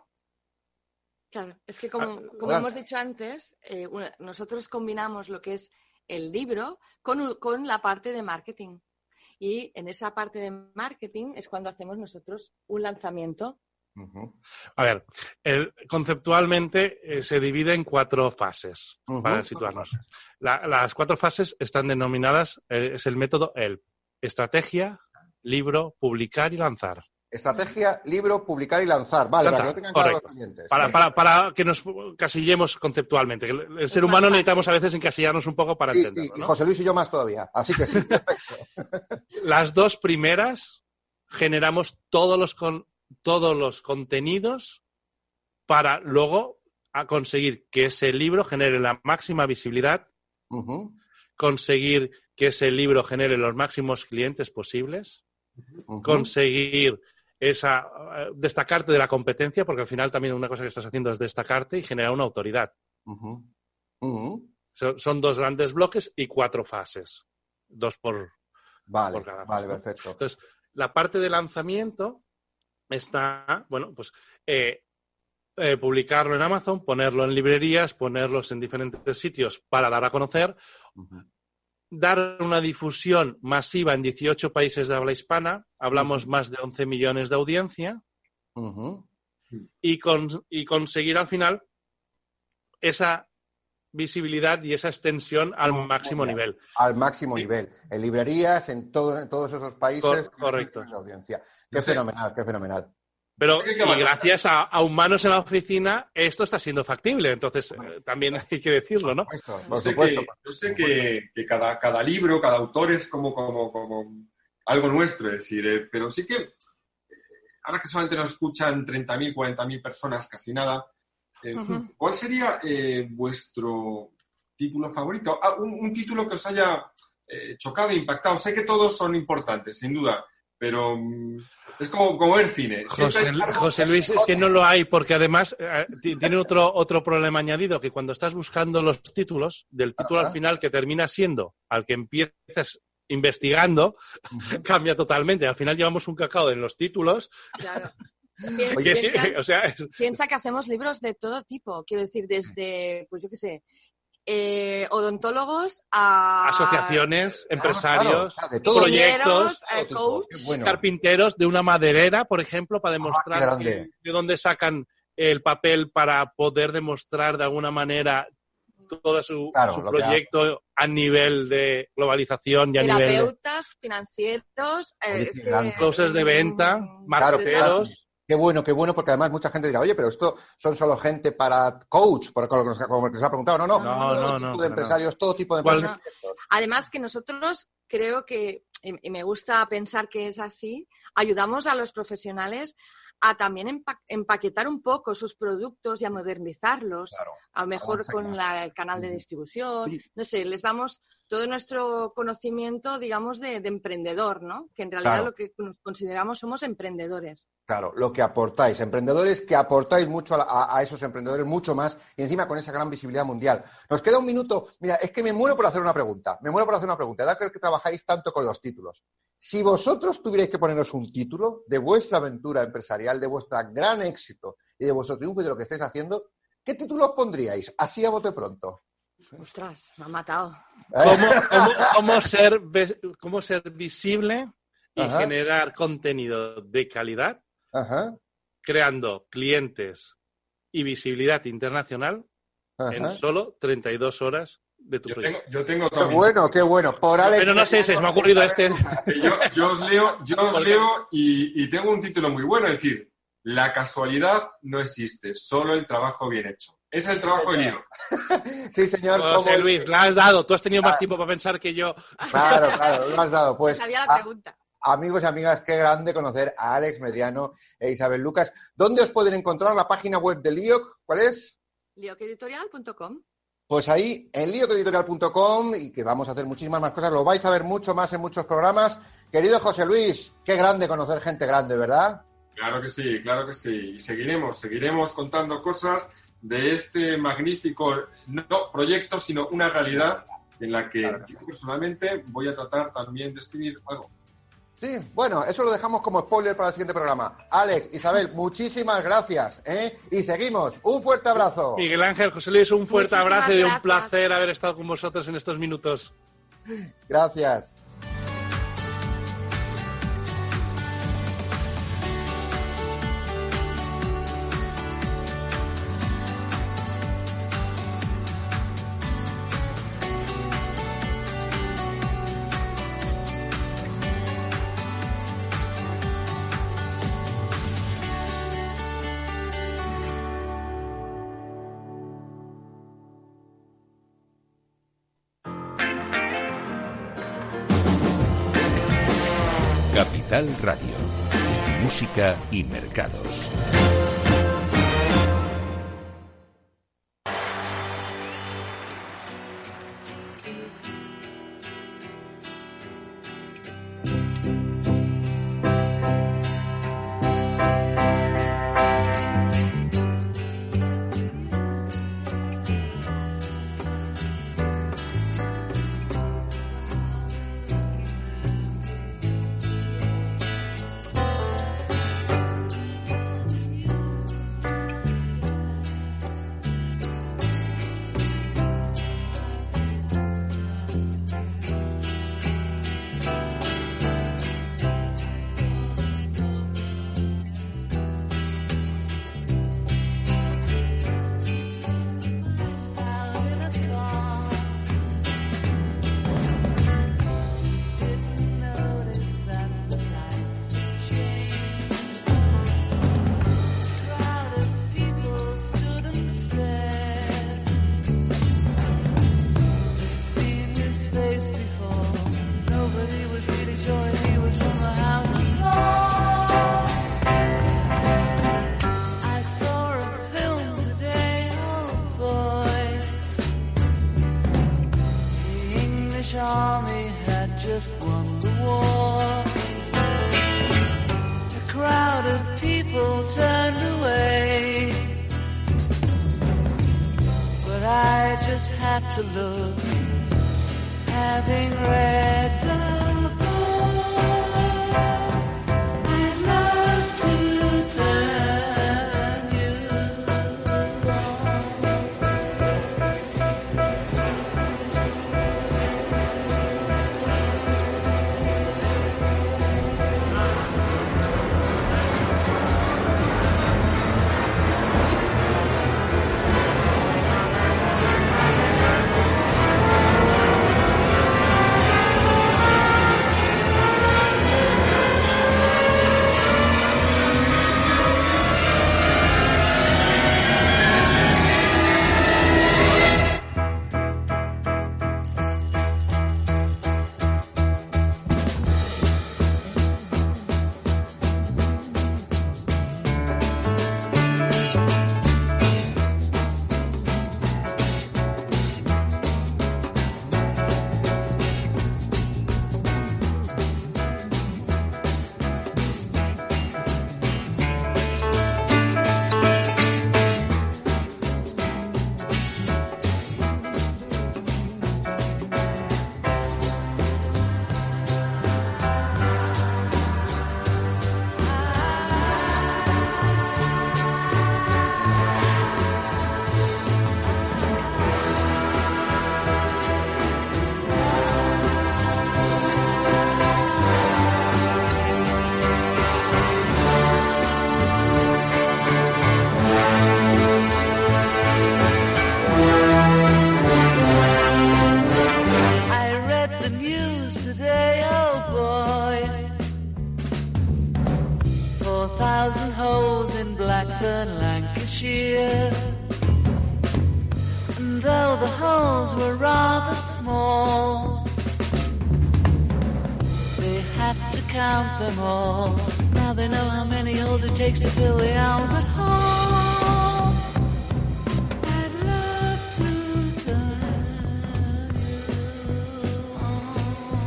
Claro, es que como hemos dicho antes, nosotros combinamos lo que es el libro con la parte de marketing. Y en esa parte de marketing es cuando hacemos nosotros un lanzamiento. A ver, conceptualmente se divide en 4 fases para situarnos. Las 4 fases están denominadas, es el método ELP: estrategia, libro, publicar y lanzar. Estrategia, libro, publicar y lanzar. Vale, para que lo tengan claro los oyentes. Para que nos casillemos conceptualmente. El ser humano necesitamos a veces encasillarnos un poco para entenderlo. Sí, ¿no? Y José Luis y yo más todavía. Así que sí, perfecto. Las 2 primeras generamos todos los contenidos para luego conseguir que ese libro genere la máxima visibilidad, conseguir que ese libro genere los máximos clientes posibles, conseguir destacarte de la competencia, porque al final también una cosa que estás haciendo es destacarte y generar una autoridad. Son 2 grandes bloques y 4 fases. 2 por cada fase. Vale, perfecto. Entonces, la parte de lanzamiento está, publicarlo en Amazon, ponerlo en librerías, ponerlos en diferentes sitios para dar a conocer, dar una difusión masiva en 18 países de habla hispana, hablamos más de 11 millones de audiencia, y conseguir al final esa visibilidad y esa extensión al máximo nivel. Al máximo nivel. En librerías, en todos esos países. Correcto. La audiencia. Qué fenomenal, qué fenomenal. Pero y gracias a humanos en la oficina, esto está siendo factible. Entonces, también hay que decirlo, ¿no? Por supuesto. Yo sé que cada libro, cada autor es como algo nuestro. Es decir, pero sí que, ahora que solamente nos escuchan 30.000, 40.000 personas, casi nada, ¿cuál sería vuestro título favorito? Un título que os haya chocado e impactado. Sé que todos son importantes, sin duda, pero es como el cine. José Luis, es que no lo hay, porque además tiene otro problema añadido, que cuando estás buscando los títulos, del título al final, que termina siendo al que empiezas investigando, cambia totalmente. Al final llevamos un cacao en los títulos. Claro. Piensa que hacemos libros de todo tipo. Quiero decir, desde, pues yo qué sé, odontólogos a asociaciones, empresarios, proyectos, coach, carpinteros de una maderera, por ejemplo, para demostrar de dónde sacan el papel para poder demostrar de alguna manera todo su proyecto a nivel de globalización y a nivel de terapeutas, financieros, closers de venta, marketeros. Qué bueno, porque además mucha gente dirá, oye, pero esto son solo gente para coach, como el que se ha preguntado. No. Todo tipo de empresarios, todo tipo de empresarios. Además que nosotros creo que y me gusta pensar que es así, ayudamos a los profesionales a también empaquetar un poco sus productos y a modernizarlos, claro, a lo mejor con el canal de distribución, sí. No sé, les damos todo nuestro conocimiento, digamos, de emprendedor, ¿no? Que en realidad claro, lo que nos consideramos somos emprendedores. Claro, lo que aportáis, emprendedores que aportáis mucho a esos emprendedores, mucho más, y encima con esa gran visibilidad mundial. Nos queda un minuto. Mira, es que me muero por hacer una pregunta. Dado que trabajáis tanto con los títulos. Si vosotros tuvierais que poneros un título de vuestra aventura empresarial, de vuestro gran éxito y de vuestro triunfo y de lo que estáis haciendo, ¿qué título os pondríais? Así a bote pronto. Ostras, me ha matado. ¿Cómo ser visible y Ajá. generar contenido de calidad, Ajá. creando clientes y visibilidad internacional Ajá. en solo 32 horas de tu proyecto? Yo tengo también. Qué bueno. Por Alex, pero no sé, se me ha ocurrido este. Yo os leo y tengo un título muy bueno, es decir, la casualidad no existe, solo el trabajo bien hecho. Es el trabajo venido. Sí, señor. José Luis, la has dado. Tú has tenido más tiempo para pensar que yo. Claro, lo has dado. Pues sabía la pregunta. Amigos y amigas, qué grande conocer a Alex Mediano e Isabel Lucas. ¿Dónde os pueden encontrar la página web de LIOC? ¿Cuál es? lioceditorial.com. Pues ahí, en lioceditorial.com, y que vamos a hacer muchísimas más cosas. Lo vais a ver mucho más en muchos programas. Querido José Luis, qué grande conocer gente grande, ¿verdad? Claro que sí. Y seguiremos contando cosas de este magnífico, no proyecto, sino una realidad en la que yo personalmente voy a tratar también de escribir algo. Sí, bueno, eso lo dejamos como spoiler para el siguiente programa. Alex, Isabel, muchísimas gracias, y seguimos. Un fuerte abrazo. Miguel Ángel, José Luis, un fuerte abrazo y un placer haber estado con vosotros en estos minutos. Gracias. Capital Radio. Música y mercados. To look, having read the book, I'd love to turn you count them all. Now they know how many holes it takes to fill the Albert Hall. I'd love to turn you on.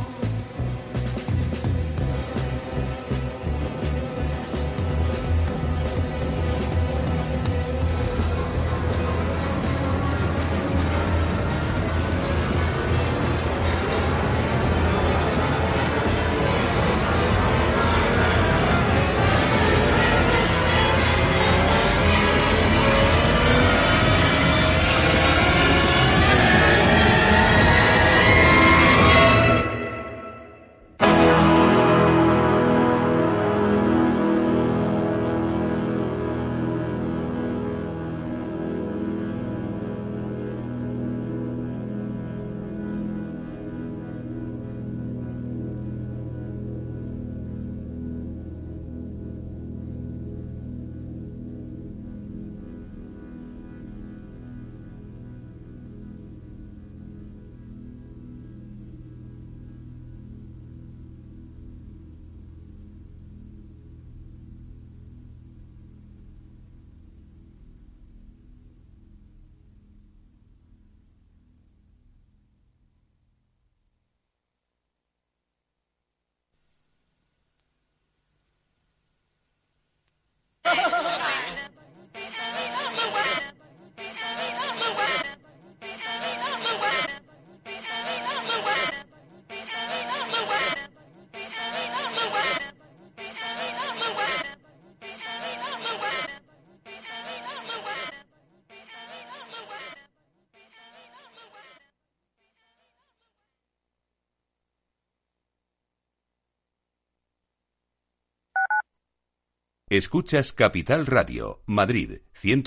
Escuchas Capital Radio, Madrid,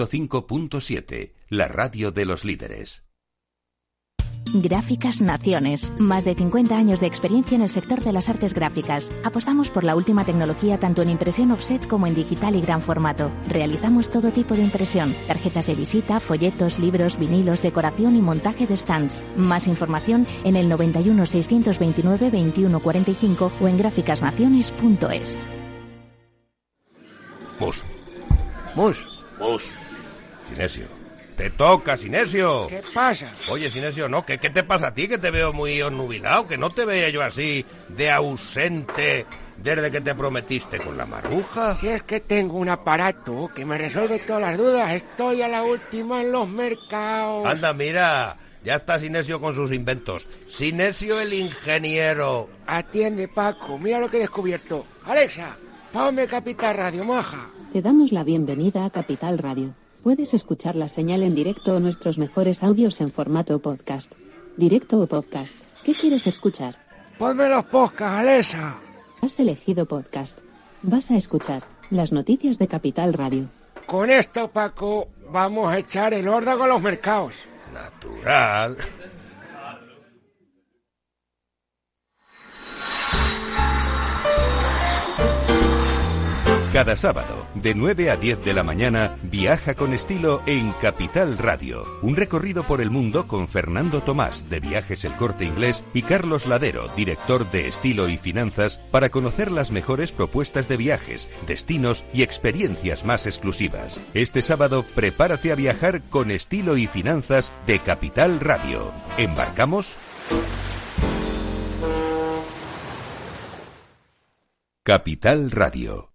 105.7, la radio de los líderes. Gráficas Naciones. Más de 50 años de experiencia en el sector de las artes gráficas. Apostamos por la última tecnología tanto en impresión offset como en digital y gran formato. Realizamos todo tipo de impresión. Tarjetas de visita, folletos, libros, vinilos, decoración y montaje de stands. Más información en el 91 629 2145 o en gráficasnaciones.es. Mus. Sinesio. Te toca, Sinesio. ¿Qué pasa? Oye, Sinesio, no, ¿qué te pasa a ti? Que te veo muy onnubilado, que no te veía yo así de ausente desde que te prometiste con la Maruja. Si es que tengo un aparato que me resuelve todas las dudas, estoy a la última en los mercados. Anda, mira, ya está Sinesio con sus inventos. Sinesio el ingeniero. Atiende, Paco, mira lo que he descubierto. Alexa, ponme Capital Radio, maja. Te damos la bienvenida a Capital Radio. Puedes escuchar la señal en directo o nuestros mejores audios en formato podcast. ¿Directo o podcast? ¿Qué quieres escuchar? Ponme los podcasts, Alexa. Has elegido podcast. Vas a escuchar las noticias de Capital Radio. Con esto, Paco, vamos a echar el órdago a los mercados. Natural. Cada sábado, de 9 a 10 de la mañana, viaja con estilo en Capital Radio. Un recorrido por el mundo con Fernando Tomás, de Viajes El Corte Inglés, y Carlos Ladero, director de Estilo y Finanzas, para conocer las mejores propuestas de viajes, destinos y experiencias más exclusivas. Este sábado, prepárate a viajar con Estilo y Finanzas de Capital Radio. ¿Embarcamos? Capital Radio.